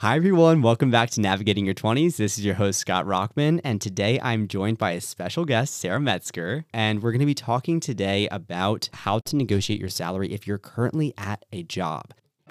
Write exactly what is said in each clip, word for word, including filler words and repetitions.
Hi, everyone. Welcome back to Navigating Your twenties. This is your host, Scott Rockman. And today I'm joined by a special guest, Sarah Metzger. And we're going to be talking today about how to negotiate your salary if you're currently at a job.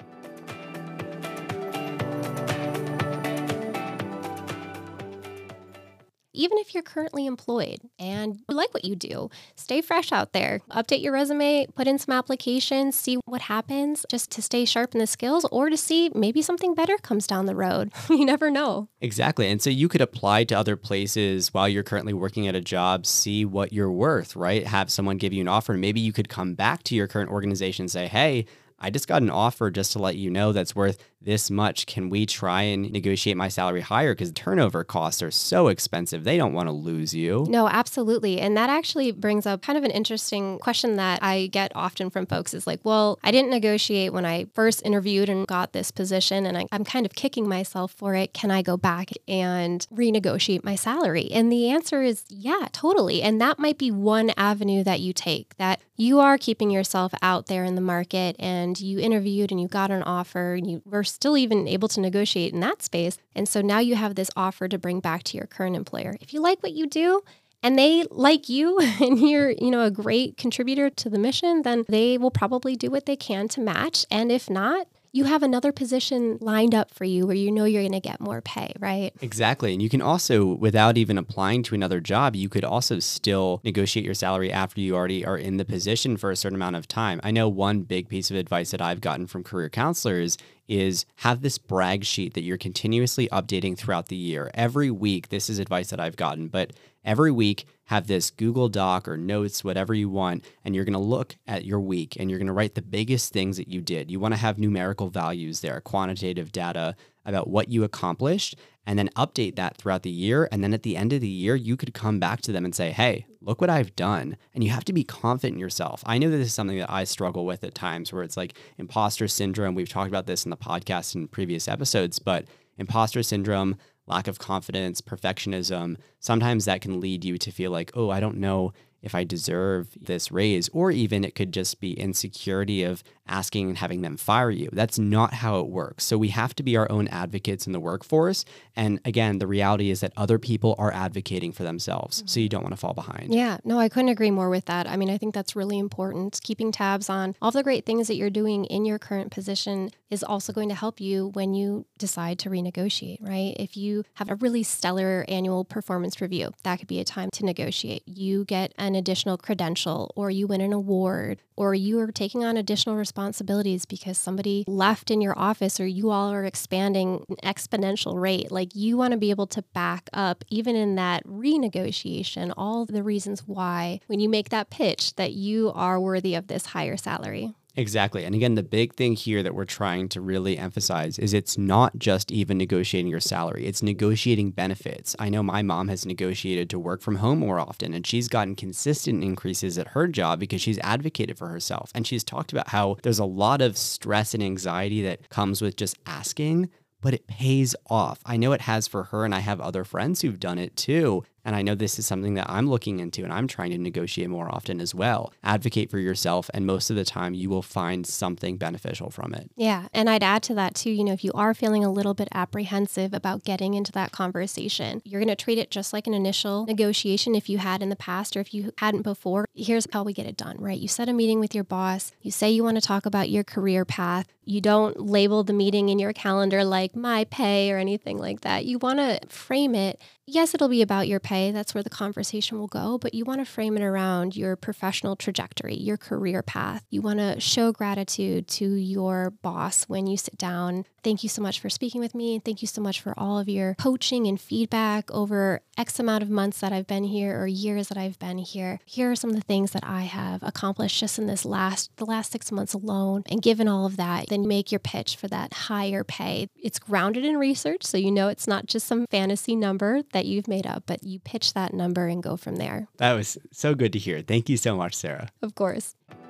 Even if you're currently employed and you like what you do, stay fresh out there. Update your resume, put in some applications, see what happens just to stay sharp in the skills or to see maybe something better comes down the road. You never know. Exactly. And so you could apply to other places while you're currently working at a job, see what you're worth, right? Have someone give you an offer. Maybe you could come back to your current organization and say, hey, I just got an offer just to let you know that's worth this much. Can we try and negotiate my salary higher? Because turnover costs are so expensive. They don't want to lose you. No, absolutely. And that actually brings up kind of an interesting question that I get often from folks is like, well, I didn't negotiate when I first interviewed and got this position, and I, I'm kind of kicking myself for it. Can I go back and renegotiate my salary? And the answer is yeah, totally. And that might be one avenue that you take, that you are keeping yourself out there in the market and you interviewed and you got an offer and you were still even able to negotiate in that space. And so now you have this offer to bring back to your current employer. If you like what you do and they like you and you're, you know, a great contributor to the mission, then they will probably do what they can to match. And if not, you have another position lined up for you where you know you're going to get more pay, right? Exactly. And you can also, without even applying to another job, you could also still negotiate your salary after you already are in the position for a certain amount of time. I know one big piece of advice that I've gotten from career counselors is have this brag sheet that you're continuously updating throughout the year. Every week, this is advice that I've gotten, but every week have this Google Doc or notes, whatever you want, and you're going to look at your week and you're going to write the biggest things that you did. You want to have numerical values there, quantitative data about what you accomplished, and then update that throughout the year. And then at the end of the year, you could come back to them and say, hey, look what I've done. And you have to be confident in yourself. I know that this is something that I struggle with at times where it's like imposter syndrome. We've talked about this in the podcast in previous episodes, but imposter syndrome, lack of confidence, perfectionism, sometimes that can lead you to feel like, oh, I don't know if I deserve this raise, or even it could just be insecurity of asking and having them fire you. That's not how it works. So we have to be our own advocates in the workforce. And again, the reality is that other people are advocating for themselves. So you don't want to fall behind. Yeah, no, I couldn't agree more with that. I mean, I think that's really important. Keeping tabs on all the great things that you're doing in your current position is also going to help you when you decide to renegotiate, right? If you have a really stellar annual performance review, that could be a time to negotiate. You get an additional credential, or you win an award, or you are taking on additional responsibilities because somebody left in your office, or you all are expanding an exponential rate. Like, you want to be able to back up, even in that renegotiation, all the reasons why, when you make that pitch, that you are worthy of this higher salary. Exactly. And again, the big thing here that we're trying to really emphasize is it's not just even negotiating your salary. It's negotiating benefits. I know my mom has negotiated to work from home more often, and she's gotten consistent increases at her job because she's advocated for herself. And she's talked about how there's a lot of stress and anxiety that comes with just asking, but it pays off. I know it has for her, and I have other friends who've done it too. And I know this is something that I'm looking into and I'm trying to negotiate more often as well. Advocate for yourself, and most of the time you will find something beneficial from it. Yeah. And I'd add to that too, you know, if you are feeling a little bit apprehensive about getting into that conversation, you're going to treat it just like an initial negotiation if you had in the past or if you hadn't before. Here's how we get it done, right? You set a meeting with your boss. You say you want to talk about your career path. You don't label the meeting in your calendar like my pay or anything like that. You want to frame it. Yes, it'll be about your pay. That's where the conversation will go, but you want to frame it around your professional trajectory, your career path. You want to show gratitude to your boss when you sit down. Thank you so much for speaking with me. Thank you so much for all of your coaching and feedback over X amount of months that I've been here or years that I've been here. Here are some of the things that I have accomplished just in this last, the last six months alone. And given all of that, then you make your pitch for that higher pay. It's grounded in research, so you know it's not just some fantasy number that you've made up, but you pitch that number and go from there. That was so good to hear. Thank you so much, Sarah. Of course.